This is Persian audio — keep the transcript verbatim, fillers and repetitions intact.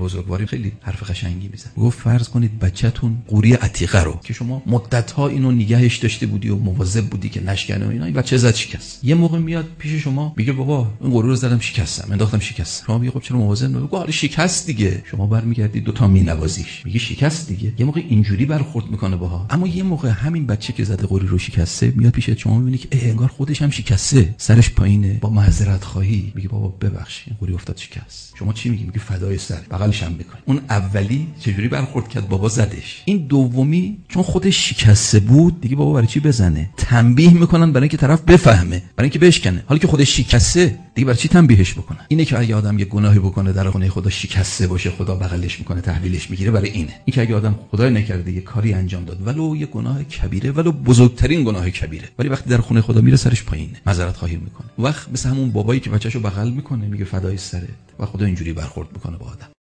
یه بزرگواری خیلی حرف قشنگی میزد. گفت فرض کنید بچه‌تون قوری عتیقه رو که شما مدت‌ها اینو نگهش داشته بودی و مواظب بودی که نشکنه و اینا، این بچه زد شکست. یه موقع میاد پیش شما میگه بابا این قوری رو زدم شکستم، انداختم شکست. شما میگه خب چرا مواظب نبودی؟ گفت آره شکست دیگه. شما برمیگردی دو تا مینوازیش، میگه شکست دیگه. یه موقع اینجوری برخورد میکنه باها. اما یه موقع همین بچه که زده قوری رو شکسته میاد پیش شما، میبینی که انگار خودش هم شکسته، سرش پایینه، با معذرت خواهی میگه بابا ببخشید این قوری افتاد شکست. شما چی میگی؟ میگه فدای سر، بغلش هم میکنی. اون اولی چجوری برخورد کرد؟ بابا زدش. این دومی چون خودش شکسته بود دیگه بابا برای چی بزنه؟ تنبیه میکنن برای اینکه طرف بفهمه، برای اینکه بشکنه. حالا که خودش شکسته دیگه برای چی تنبیهش بکنن؟ اینه که اگه آدم یه گناهی بکنه در خونه خدا شکسته باشه، خدا بغلش میکنه، تحویلش میگیره. برای اینه. این که اگه آدم خدای نکرده یه کاری انجام داد ولو یه گناه کبیره، ولو بزرگترین گناه کبیره، ولی وقتی در خونه خدا میره سرش پایینه، معذرت خواهی میکنه. وقت مثل همون بابایی که بچه‌شو بغل میکنه میگه فدای سرت، و خدا اینجوری برخورد میکنه با آدم.